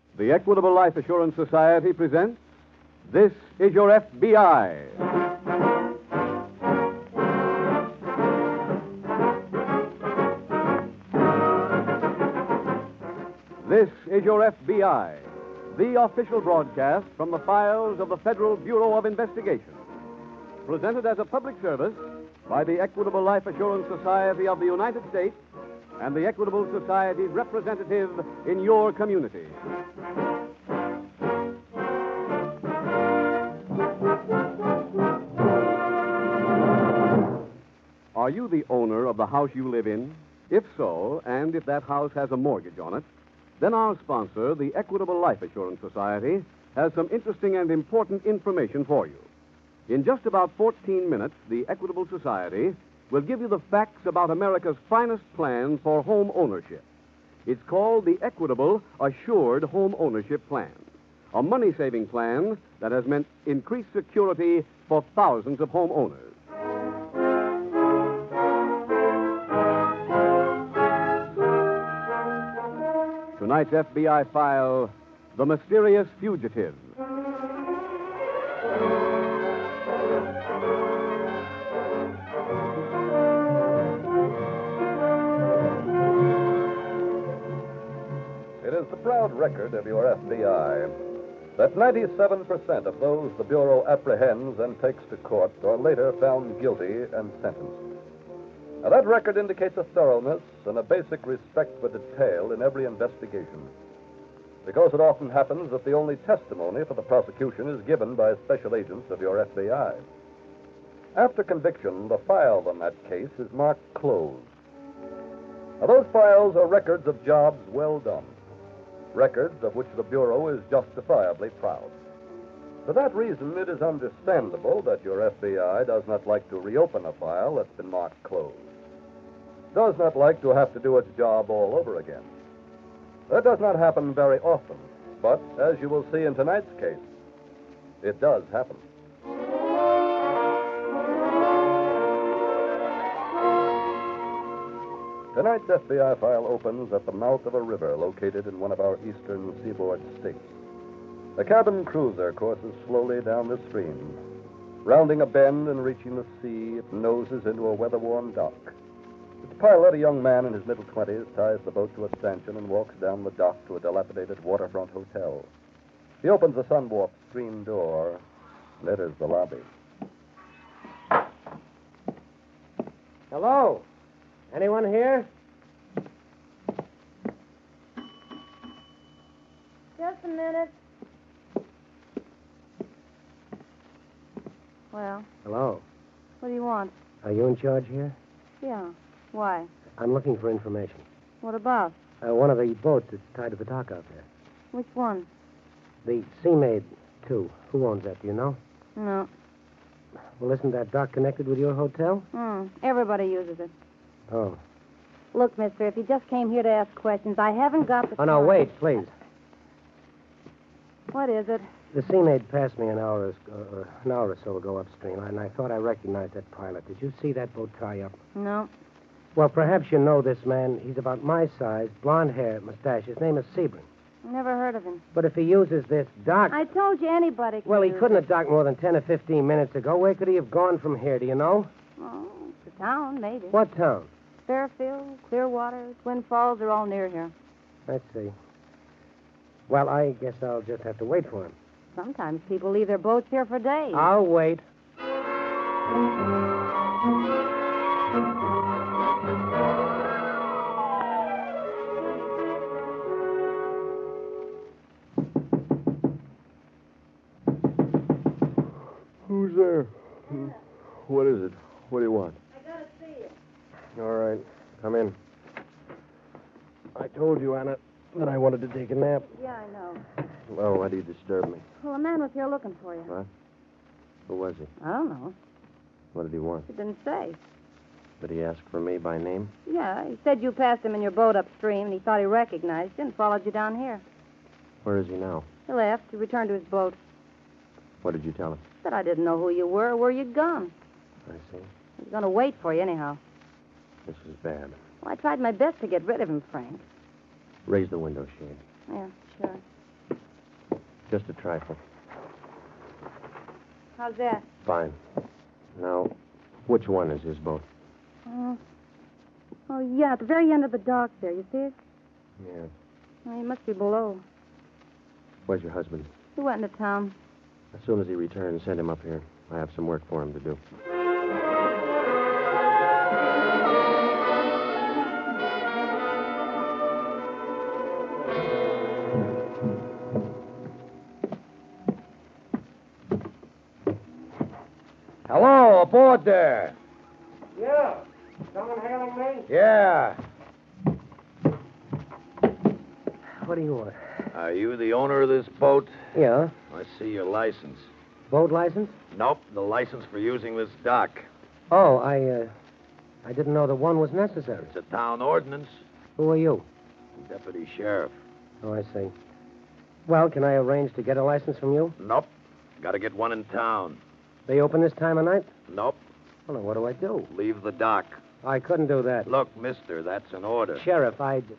The Equitable Life Assurance Society presents This Is Your FBI. This is Your FBI, the official broadcast from the files of the Federal Bureau of Investigation. Presented as a public service by the Equitable Life Assurance Society of the United States and the Equitable Society's representative in your community. Are you the owner of the house you live in? If so, and if that house has a mortgage on it, then our sponsor, the Equitable Life Assurance Society, has some interesting and important information for you. In just about 14 minutes, the Equitable Society will give you the facts about America's finest plan for home ownership. It's called the Equitable Assured Home Ownership Plan, a money-saving plan that has meant increased security for thousands of homeowners. Tonight's FBI file, The Mysterious Fugitive. It is the proud record of your FBI that 97% of those the Bureau apprehends and takes to court are later found guilty and sentenced. Now, that record indicates a thoroughness and a basic respect for detail in every investigation, because it often happens that the only testimony for the prosecution is given by special agents of your FBI. After conviction, the file on that case is marked closed. Now, those files are records of jobs well done, records of which the Bureau is justifiably proud. For that reason, it is understandable that your FBI does not like to reopen a file that's been marked closed, does not like to have to do its job all over again. That does not happen very often, but as you will see in tonight's case, it does happen. Tonight's FBI file opens at the mouth of a river located in one of our eastern seaboard states. A cabin cruiser courses slowly down the stream. Rounding a bend and reaching the sea, it noses into a weather-worn dock. Its pilot, a young man in his middle 20s, ties the boat to a stanchion and walks down the dock to a dilapidated waterfront hotel. He opens the sunwarped screen door and enters the lobby. Hello? Anyone here? Just a minute. Well, Hello. what do you want? Are you in charge here? Yeah. Why? I'm looking for information. What about? One of the boats that's tied to the dock out there. Which one? The Sea Maid 2. Who owns that, do you know? No. Well, isn't that dock connected with your hotel? Everybody uses it. Oh. Look, mister, if you just came here to ask questions, I haven't got the Oh, no, time. wait, please. What is it? The Sea Maid passed me an hour or so ago upstream, and I thought I recognized that pilot. Did you see that boat tie up? No. Well, perhaps you know this man. He's about my size, blonde hair, mustache. His name is Sebring. Never heard of him. But if he uses this dock... I told you anybody can Well, he use couldn't it. have docked more than 10 or 15 minutes ago. Where could he have gone from here, do you know? Oh, to town, maybe. What town? Fairfield, Clearwater, Twin Falls, they're all near here. Let's see. Well, I guess I'll just have to wait for him. Sometimes people leave their boats here for days. I'll wait. Who's there? What is it? What do you want? I gotta see you. All right. Come in. I told you, Anna, that I wanted to take a nap. Yeah, I know. Well, why do you disturb me? Well, a man was here looking for you. What? Who was he? I don't know. What did he want? He didn't say. Did he ask for me by name? Yeah, he said you passed him in your boat upstream, and he thought he recognized you and followed you down here. Where is he now? He left. He returned to his boat. What did you tell him? Said I didn't know who you were or where you'd gone. I see. He was going to wait for you anyhow. This is bad. Well, I tried my best to get rid of him, Frank. Raise the window shade. Yeah, sure. Just a trifle. How's that? Fine. Now, which one is his boat? Oh, yeah, at the very end of the dock there. You see it? Yeah. Oh, he must be below. Where's your husband? He went into town. As soon as he returns, send him up here. I have some work for him to do. Hello, aboard there. Yeah. Someone hailing me? Yeah. What do you want? Are you the owner of this boat? Yeah. I see your license. Boat license? Nope, the license for using this dock. Oh, I didn't know that one was necessary. It's a town ordinance. Who are you? Deputy sheriff. Oh, I see. Well, can I arrange to get a license from you? Nope. Got to get one in town. They open this time of night? Nope. Well, then what do I do? Leave the dock. I couldn't do that. Look, mister, that's an order. Sheriff,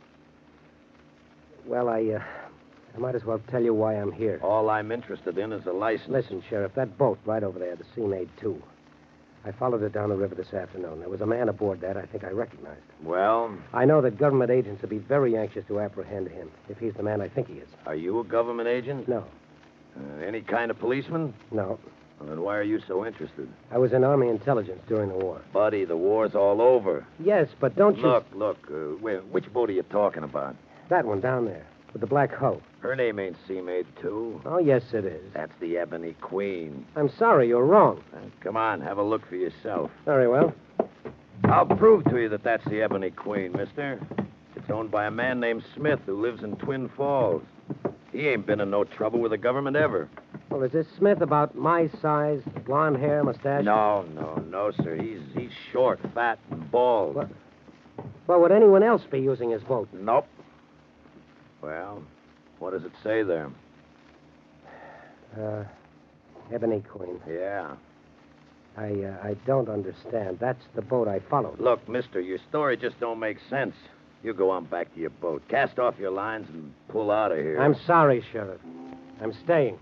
Well, I might as well tell you why I'm here. All I'm interested in is a license. Listen, Sheriff, that boat right over there, the Sea Maid 2. I followed it down the river this afternoon. There was a man aboard that I think I recognized. Well, I know that government agents would be very anxious to apprehend him, if he's the man I think he is. are you a government agent? No, Any kind of policeman? no. Well, then why are you so interested? I was in Army intelligence during the war. Buddy, the war's all over. Yes, but don't you... Look, which boat are you talking about? That one down there, with the black hull. Her name ain't Sea Maid 2. Oh, yes, it is. That's the Ebony Queen. I'm sorry, you're wrong. Come on, have a look for yourself. Very well. I'll prove to you that that's the Ebony Queen, mister. It's owned by a man named Smith who lives in Twin Falls. He ain't been in no trouble with the government ever. Well, is this Smith about my size, blonde hair, mustache? No, sir. He's short, fat, and bald. What? Well, would anyone else be using his boat? Nope. Well, what does it say there? Ebony Queen. Yeah. I don't understand. That's the boat I followed. Look, mister, your story just don't make sense. You go on back to your boat. Cast off your lines and pull out of here. I'm sorry, Sheriff. I'm staying.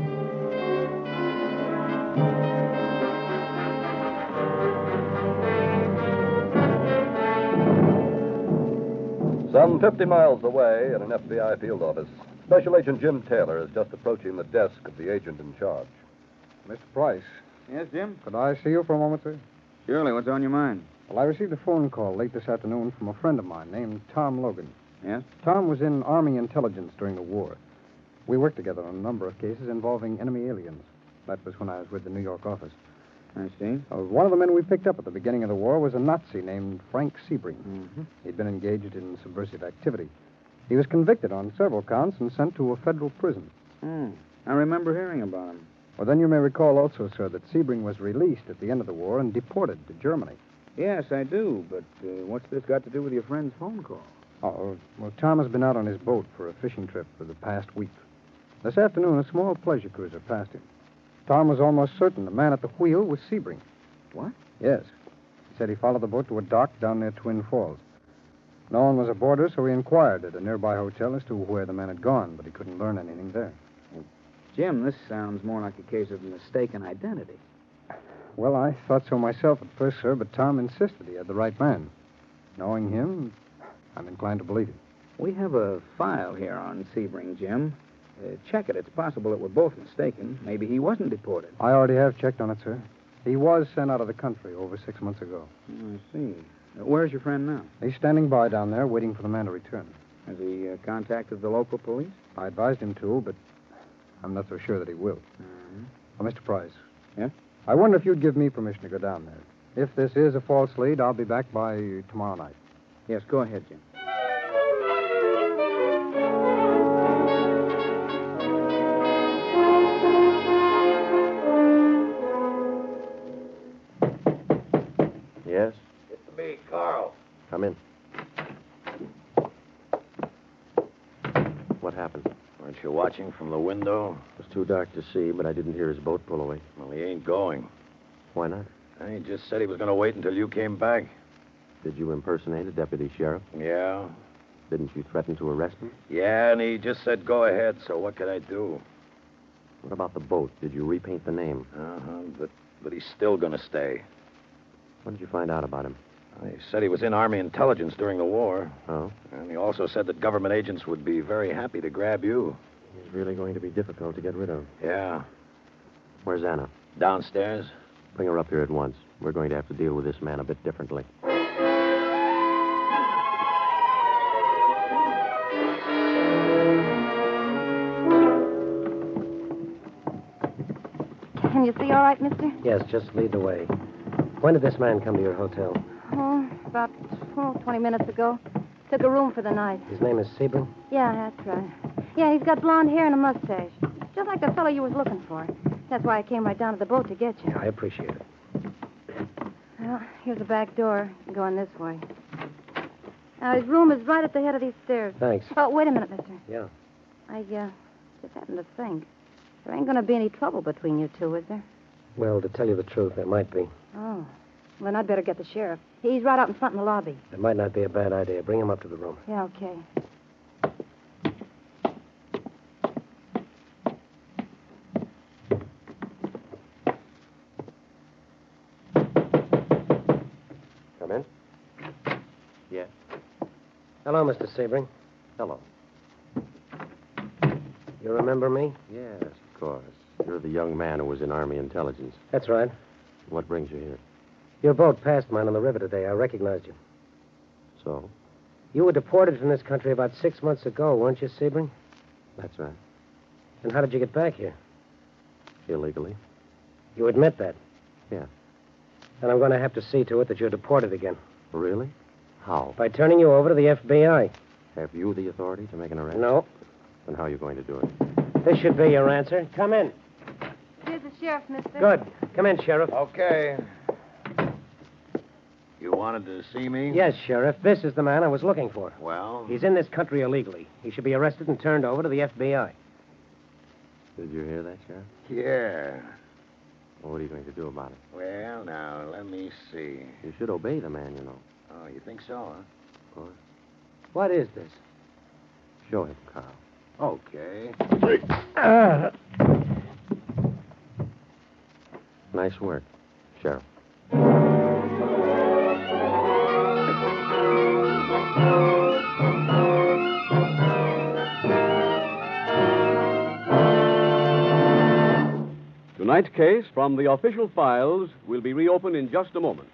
Some 50 miles away at an FBI field office, Special Agent Jim Taylor is just approaching the desk of the agent in charge. Mr. Price, Yes, Jim? could I see you for a moment, sir? Surely. What's on your mind? Well, I received a phone call late this afternoon from a friend of mine named Tom Logan. Yes? Tom was in Army intelligence during the war. We worked together on a number of cases involving enemy aliens. That was when I was with the New York office. I see. One of the men we picked up at the beginning of the war was a Nazi named Frank Sebring. Mm-hmm. He'd been engaged in subversive activity. He was convicted on several counts and sent to a federal prison. I remember hearing about him. Well, then you may recall also, sir, that Sebring was released at the end of the war and deported to Germany. Yes, I do, but what's this got to do with your friend's phone call? Oh, well, Tom has been out on his boat for a fishing trip for the past week. This afternoon, a small pleasure cruiser passed him. Tom was almost certain the man at the wheel was Sebring. What? Yes. He said he followed the boat to a dock down near Twin Falls. No one was aboard her, so he inquired at a nearby hotel as to where the man had gone, but he couldn't learn anything there. Jim, this sounds more like a case of mistaken identity. Well, I thought so myself at first, sir, but Tom insisted he had the right man. Knowing him, I'm inclined to believe him. We have a file here on Sebring, Jim. Check it. It's possible that we're both mistaken. Maybe he wasn't deported. I already have checked on it, sir. He was sent out of the country over 6 months ago. I see. Where's your friend now? He's standing by down there, waiting for the man to return. Has he contacted the local police? I advised him to, but I'm not so sure that he will. Well, Mr. Price. Yeah? I wonder if you'd give me permission to go down there. If this is a false lead, I'll be back by tomorrow night. Yes, go ahead, Jim. Yes? It's me, Carl. Come in. What happened? Weren't you watching from the window? It was too dark to see, but I didn't hear his boat pull away. Well, he ain't going. Why not? He just said he was going to wait until you came back. Did you impersonate a deputy sheriff? Yeah. Didn't you threaten to arrest him? Yeah, and he just said go ahead, so what could I do? What about the boat? Did you repaint the name? But he's still going to stay. What did you find out about him? He said he was in Army intelligence during the war. Oh? And he also said that government agents would be very happy to grab you. He's really going to be difficult to get rid of. Yeah. Where's Anna? Downstairs. Bring her up here at once. We're going to have to deal with this man a bit differently. Can you see all right, mister? Yes, just lead the way. When did this man come to your hotel? Oh, about 20 minutes ago. Took a room for the night. His name is Sebring? Yeah, that's right. Yeah, he's got blonde hair and a mustache. Just like the fellow you was looking for. That's why I came right down to the boat to get you. Yeah, I appreciate it. Well, here's the back door. Going this way. Now, his room is right at the head of these stairs. Thanks. Oh, wait a minute, mister. Yeah. I just happened to think. There ain't going to be any trouble between you two, is there? Well, to tell you the truth, there might be. Oh. Well, then I'd better get the sheriff. He's right out in front in the lobby. It might not be a bad idea. Bring him up to the room. Yeah, okay. Come in. Yes. Hello, Mr. Sebring. Hello. You remember me? Yes, of course. You're the young man who was in Army intelligence. That's right. What brings you here? Your boat passed mine on the river today. I recognized you. So? You were deported from this country about 6 months ago, weren't you, Sebring? That's right. And how did you get back here? Illegally. You admit that? Yeah. Then I'm going to have to see to it that you're deported again. Really? How? By turning you over to the FBI. Have you the authority to make an arrest? No. Then how are you going to do it? This should be your answer. Come in. Here's the sheriff, mister. Good. Come in, Sheriff. Okay. You wanted to see me? Yes, Sheriff. This is the man I was looking for. Well? He's in this country illegally. He should be arrested and turned over to the FBI. Did you hear that, Sheriff? Yeah. Well, what are you going to do about it? Well, now, let me see. You should obey the man, you know. Oh, you think so, huh? Of course. What is this? Show him, Carl. Okay. Nice work, Sheriff. Tonight's case from the official files will be reopened in just a moment.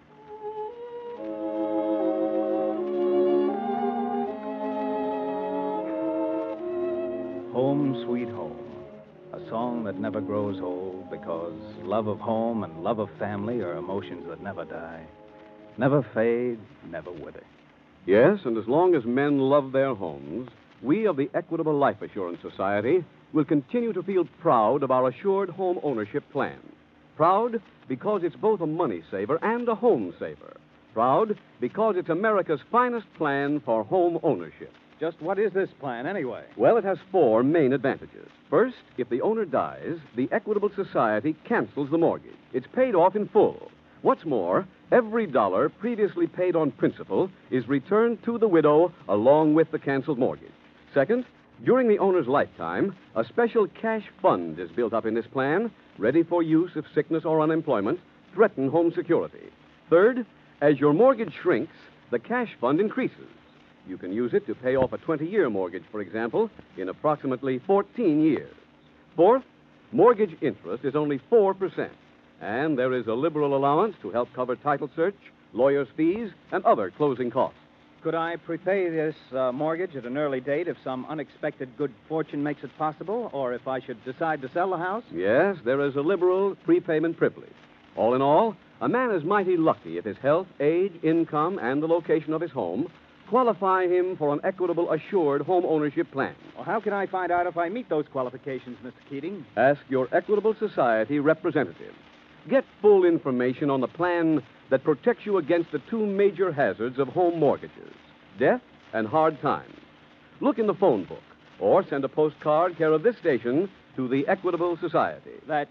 Home, Sweet Home. A song that never grows old because love of home and love of family are emotions that never die. Never fade, never wither. Yes, and as long as men love their homes, we of the Equitable Life Assurance Society will continue to feel proud of our assured home ownership plan. Proud because it's both a money saver and a home saver. Proud because it's America's finest plan for home ownership. Just what is this plan, anyway? Well, it has 4 main advantages. First, if the owner dies, the Equitable Society cancels the mortgage. It's paid off in full. What's more, every dollar previously paid on principal is returned to the widow along with the canceled mortgage. Second, during the owner's lifetime, a special cash fund is built up in this plan, ready for use if sickness or unemployment threaten home security. Third, as your mortgage shrinks, the cash fund increases. You can use it to pay off a 20-year mortgage, for example, in approximately 14 years. Fourth, mortgage interest is only 4%, and there is a liberal allowance to help cover title search, lawyer's fees, and other closing costs. Could I prepay this mortgage at an early date if some unexpected good fortune makes it possible, or if I should decide to sell the house? Yes, there is a liberal prepayment privilege. All in all, a man is mighty lucky if his health, age, income, and the location of his home qualify him for an Equitable Assured home ownership plan. Well, how can I find out if I meet those qualifications, Mr. Keating? Ask your Equitable Society representative. Get full information on the plan that protects you against the 2 major hazards of home mortgages, death and hard times. Look in the phone book or send a postcard care of this station to the Equitable Society. That's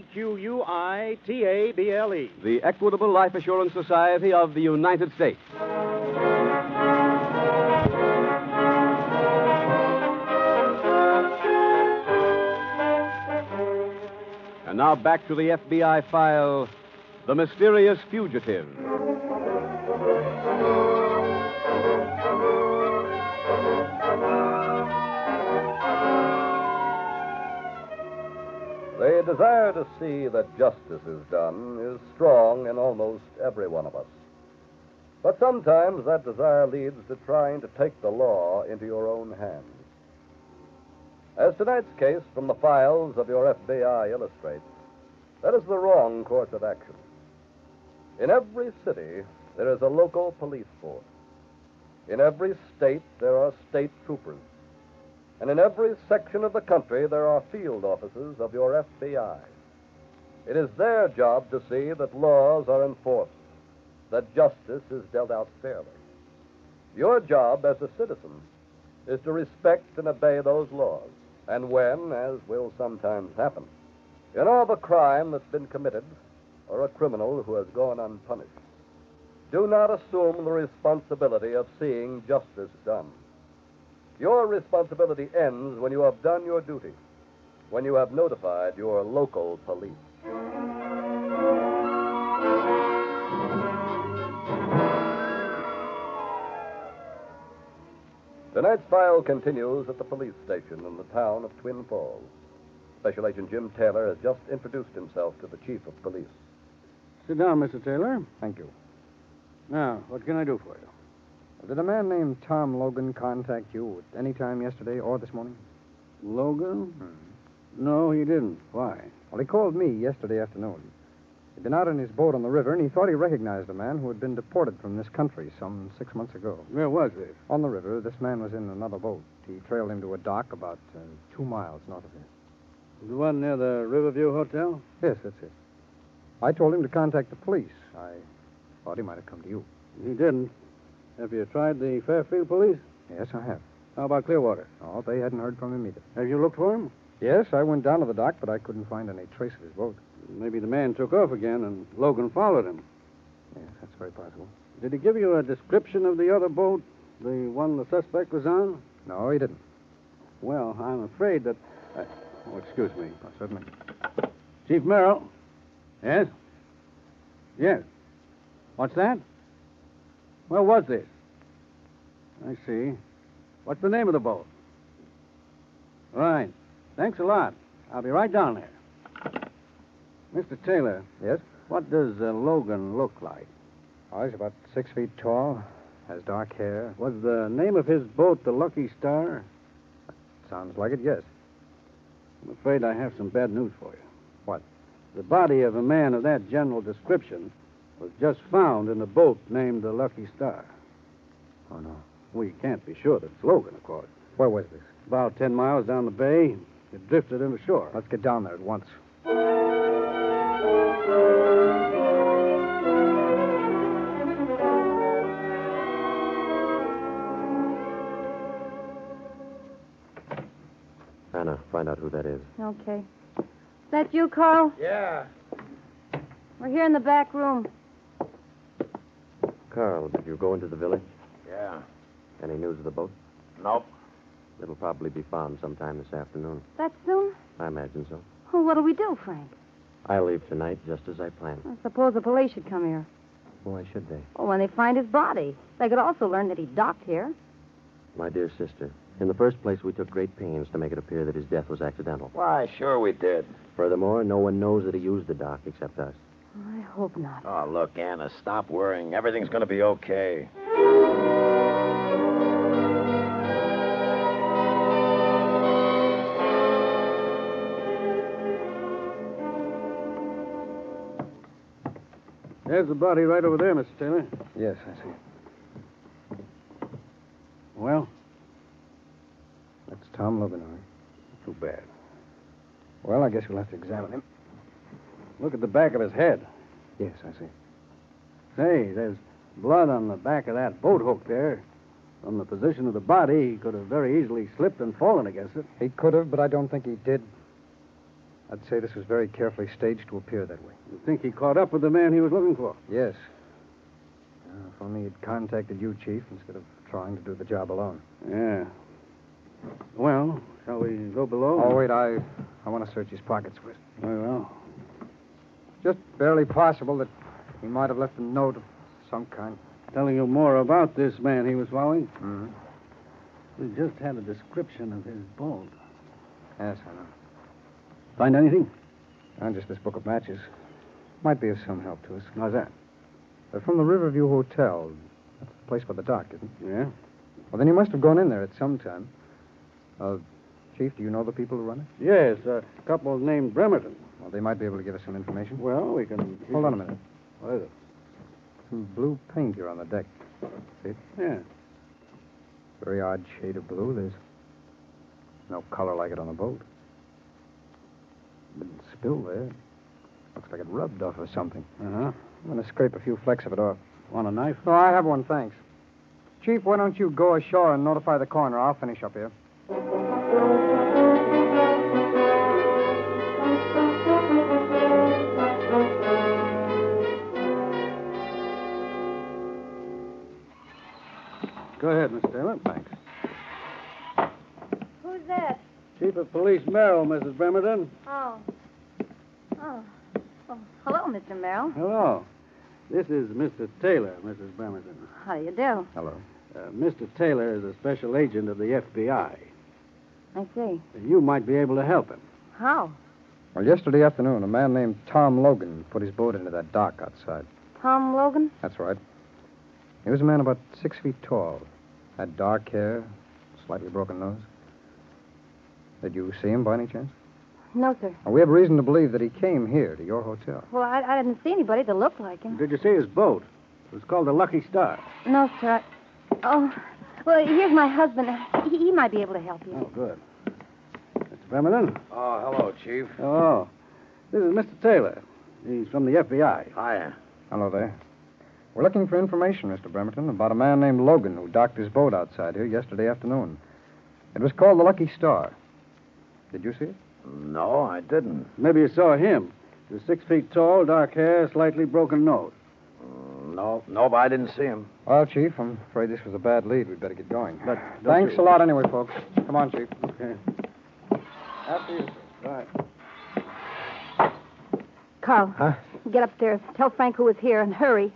EQUITABLE. The Equitable Life Assurance Society of the United States. And now back to the FBI file The Mysterious Fugitive. The desire to see that justice is done is strong in almost every one of us. But sometimes that desire leads to trying to take the law into your own hands. As tonight's case from the files of your FBI illustrates, that is the wrong course of action. In every city, there is a local police force. In every state, there are state troopers. And in every section of the country, there are field offices of your FBI. It is their job to see that laws are enforced, that justice is dealt out fairly. Your job as a citizen is to respect and obey those laws. And when, as will sometimes happen, you know of a crime that's been committed or a criminal who has gone unpunished, do not assume the responsibility of seeing justice done. Your responsibility ends when you have done your duty, when you have notified your local police. Tonight's file continues at the police station in the town of Twin Falls. Special Agent Jim Taylor has just introduced himself to the chief of police. Sit down, Mr. Taylor. Thank you. Now, what can I do for you? Did a man named Tom Logan contact you at any time yesterday or this morning? Logan? No, he didn't. Why? Well, he called me yesterday afternoon. He'd been out on his boat on the river, and he thought he recognized a man who had been deported from this country some 6 months ago. Where was this? On the river. This man was in another boat. He trailed him to a dock about 2 miles north of here. The one near the Riverview Hotel? Yes, that's it. I told him to contact the police. I thought he might have come to you. He didn't. Have you tried the Fairfield police? Yes, I have. How about Clearwater? Oh, they hadn't heard from him either. Have you looked for him? Yes, I went down to the dock, but I couldn't find any trace of his boat. Maybe the man took off again and Logan followed him. Yes, that's very possible. Did he give you a description of the other boat, the one the suspect was on? No, he didn't. Well, I'm afraid that... Oh, excuse me. Oh, certainly. Chief Merrill. Yes? Yes. What's that? Where was this? I see. What's the name of the boat? Right. Thanks a lot. I'll be right down there. Mr. Taylor. Yes? What does Logan look like? Oh, he's about 6 feet tall, has dark hair. Was the name of his boat the Lucky Star? Sounds like it, yes. I'm afraid I have some bad news for you. What? The body of a man of that general description was just found in a boat named the Lucky Star. Oh, no. We can't be sure that it's Logan, of course. Where was this? About 10 miles down the bay. It drifted into shore. Let's get down there at once. Anna, find out who that is. Okay. Is that you, Carl? Yeah. We're here in the back room. Carl, did you go into the village? Yeah. Any news of the boat? Nope. It'll probably be found sometime this afternoon. That soon? I imagine so. Well, what'll we do, Frank? I'll leave tonight, just as I planned. I suppose the police should come here. Why should they? Well, when they find his body. They could also learn that he docked here. My dear sister, in the first place, we took great pains to make it appear that his death was accidental. Why, sure we did. Furthermore, no one knows that he used the dock except us. I hope not. Oh, look, Anna, stop worrying. Everything's going to be okay. There's the body right over there, Mr. Taylor. Yes, I see. Well? That's Tom Logan, all right. Too bad. Well, I guess we'll have to examine him. Look at the back of his head. Yes, I see. Say, there's blood on the back of that boat hook there. From the position of the body, he could have very easily slipped and fallen against it. He could have, but I don't think he did. I'd say this was very carefully staged to appear that way. You think he caught up with the man he was looking for? Yes. If only he'd contacted you, Chief, instead of trying to do the job alone. Yeah. Well, shall we go below? Oh, wait, I want to search his pockets first. Very well. just barely possible that he might have left a note of some kind. Telling you more about this man he was following? Mm-hmm. We just had a description of his boat. Yes, I know. Find anything? And just this book of matches. Might be of some help to us. How's that? They're from the Riverview Hotel. That's the place by the dock, isn't it? Yeah? Well, then he must have gone in there at some time. Chief, do you know the people who run it? Yes, a couple named Bremerton. Well, they might be able to give us some information. Well, we can... Hold on a minute. What is it? Some blue paint here on the deck. See it? Yeah. Very odd shade of blue. There's no color like it on the boat. Been spilled there. Looks like it rubbed off or something. Uh-huh. I'm going to scrape a few flecks of it off. Want a knife? No, I have one, thanks. Chief, why don't you go ashore and notify the coroner? I'll finish up here. Go ahead, Miss Taylor. Thanks. Who's that? Chief of Police Merrill, Mrs. Bremerton. Oh. Oh. Oh. Hello, Mr. Merrill. Hello. This is Mr. Taylor, Mrs. Bremerton. How do you do? Hello. Mr. Taylor is a special agent of the FBI. I see. You might be able to help him. How? Well, yesterday afternoon, a man named Tom Logan put his boat into that dock outside. Tom Logan? That's right. He was a man about 6 feet tall. Had dark hair, slightly broken nose. Did you see him by any chance? No, sir. Well, we have reason to believe that he came here to your hotel. Well, I didn't see anybody that looked like him. Did you see his boat? It was called the Lucky Star. No, sir. Oh, well, here's my husband. He might be able to help you. Oh, good. Mr. Bremerton? Oh, hello, Chief. Oh. This is Mr. Taylor. He's from the FBI. Hiya. Hello there. We're looking for information, Mr. Bremerton, about a man named Logan who docked his boat outside here yesterday afternoon. It was called the Lucky Star. Did you see it? No, I didn't. Maybe you saw him. He was 6 feet tall, dark hair, slightly broken nose. No, but I didn't see him. Well, Chief, I'm afraid this was a bad lead. We'd better get going. But thanks a lot anyway, folks. Come on, Chief. Okay. After you. All right. Carl. Huh? Get upstairs. Tell Frank who was here and hurry.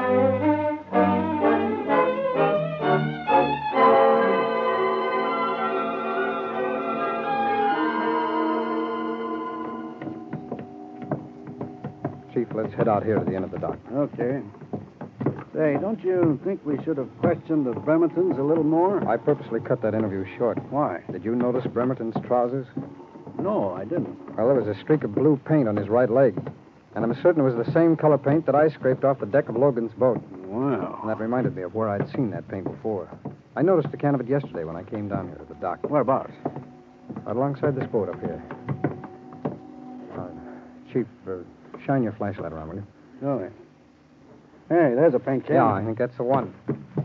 Chief, let's head out here to the end of the dock. Okay. Say, don't you think we should have questioned the Bremertons a little more? I purposely cut that interview short. Why? Did you notice Bremerton's trousers? No, I didn't. Well, there was a streak of blue paint on his right leg. And I'm certain it was the same color paint that I scraped off the deck of Logan's boat. Wow. And that reminded me of where I'd seen that paint before. I noticed a can of it yesterday when I came down here to the dock. Whereabouts? Right alongside this boat up here. Chief, shine your flashlight around, will you? Sure. Hey, there's a paint can. Yeah, I think that's the one.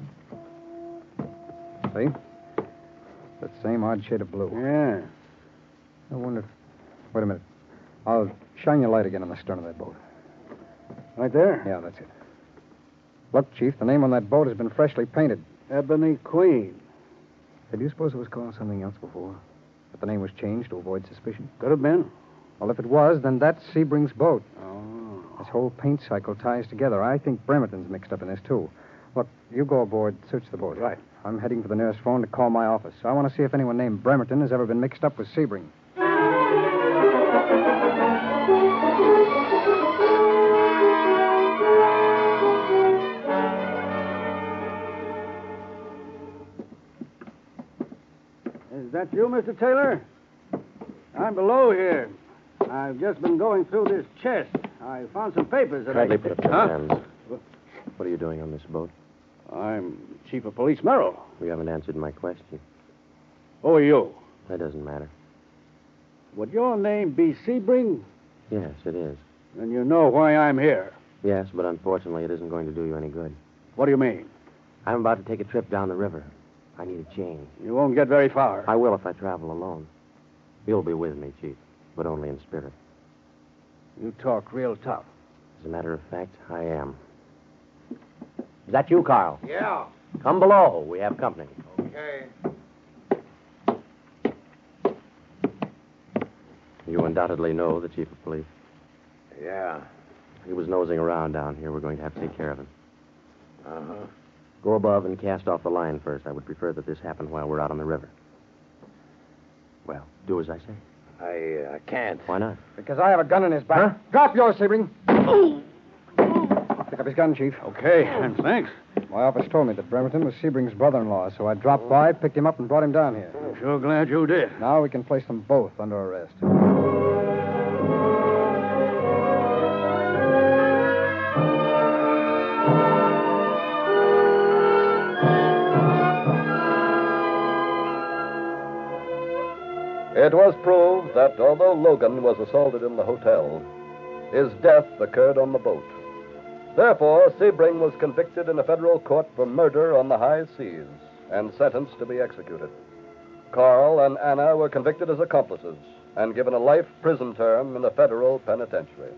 See? That same odd shade of blue. Yeah. I wonder if... Wait a minute. I'll shine your light again on the stern of that boat. Right there? Yeah, that's it. Look, Chief, the name on that boat has been freshly painted. Ebony Queen. Did you suppose it was called something else before? But the name was changed to avoid suspicion? Could have been. Well, if it was, then that's Sebring's boat. Oh. This whole paint cycle ties together. I think Bremerton's mixed up in this, too. Look, you go aboard, search the boat. Right. I'm heading for the nearest phone to call my office. I want to see if anyone named Bremerton has ever been mixed up with Sebring. Is that you, Mr. Taylor? I'm below here. I've just been going through this chest. I found some papers that Kindly put up your Huh? hands. What are you doing on this boat? I'm Chief of Police Merrill. You haven't answered my question. Who are you? That doesn't matter. Would your name be Sebring? Yes, it is. Then you know why I'm here. Yes, but unfortunately, it isn't going to do you any good. What do you mean? I'm about to take a trip down the river. I need a change. You won't get very far. I will if I travel alone. You'll be with me, Chief, but only in spirit. You talk real tough. As a matter of fact, I am. Is that you, Carl? Yeah. Come below. We have company. Okay. You undoubtedly know the Chief of Police. Yeah. He was nosing around down here. We're going to have to take care of him. Uh-huh. Go above and cast off the line first. I would prefer that this happen while we're out on the river. Well, do as I say. I can't. Why not? Because I have a gun in his back. Huh? Drop yours, Sebring. Pick up his gun, Chief. Okay, and thanks. My office told me that Bremerton was Sebring's brother-in-law, so I dropped by, picked him up, and brought him down here. I'm sure glad you did. Now we can place them both under arrest. It was proved that although Logan was assaulted in the hotel, his death occurred on the boat. Therefore, Sebring was convicted in a federal court for murder on the high seas and sentenced to be executed. Carl and Anna were convicted as accomplices and given a life prison term in the federal penitentiary.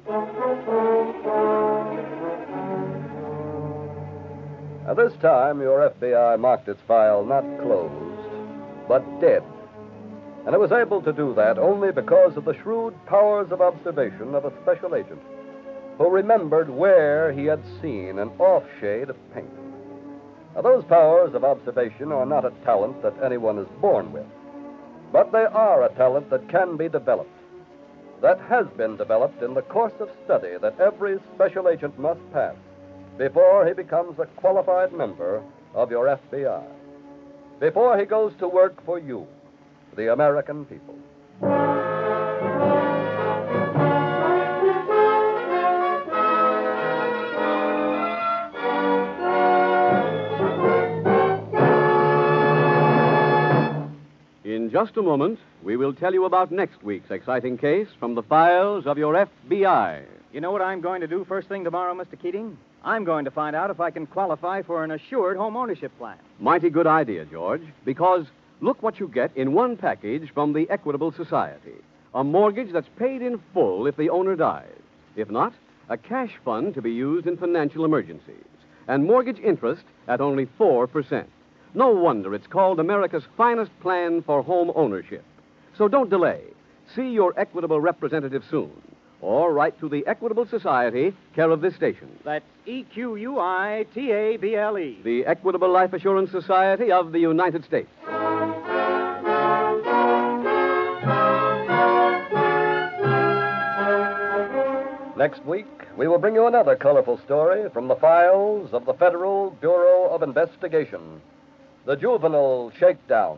At this time, your FBI marked its file not closed, but dead. And it was able to do that only because of the shrewd powers of observation of a special agent who remembered where he had seen an off-shade of pink. Now, those powers of observation are not a talent that anyone is born with, but they are a talent that can be developed, that has been developed in the course of study that every special agent must pass before he becomes a qualified member of your FBI, before he goes to work for you, the American people. In just a moment, we will tell you about next week's exciting case from the files of your FBI. You know what I'm going to do first thing tomorrow, Mr. Keating? I'm going to find out if I can qualify for an assured home ownership plan. Mighty good idea, George, because look what you get in one package from the Equitable Society. A mortgage that's paid in full if the owner dies. If not, a cash fund to be used in financial emergencies. And mortgage interest at only 4%. No wonder it's called America's finest plan for home ownership. So don't delay. See your Equitable representative soon. Or write to the Equitable Society, care of this station. That's EQUITABLE. The Equitable Life Assurance Society of the United States. Next week, we will bring you another colorful story from the files of the Federal Bureau of Investigation, the Juvenile Shakedown.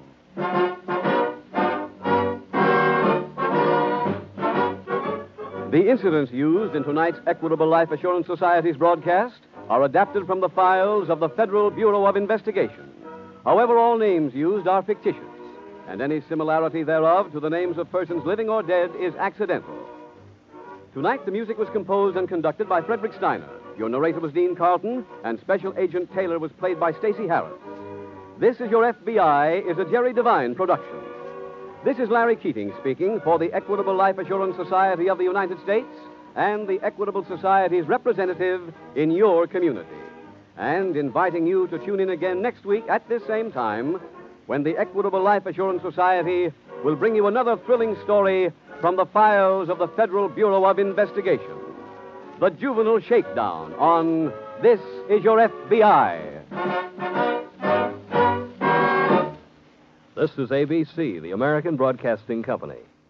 The incidents used in tonight's Equitable Life Assurance Society's broadcast are adapted from the files of the Federal Bureau of Investigation. However, all names used are fictitious, and any similarity thereof to the names of persons living or dead is accidental. Tonight, the music was composed and conducted by Frederick Steiner. Your narrator was Dean Carlton, and Special Agent Taylor was played by Stacey Harris. This Is Your FBI is a Jerry Devine production. This is Larry Keating speaking for the Equitable Life Assurance Society of the United States and the Equitable Society's representative in your community. And inviting you to tune in again next week at this same time when the Equitable Life Assurance Society will bring you another thrilling story from the files of the Federal Bureau of Investigation. The Juvenile Shakedown on This Is Your FBI. This is ABC, the American Broadcasting Company.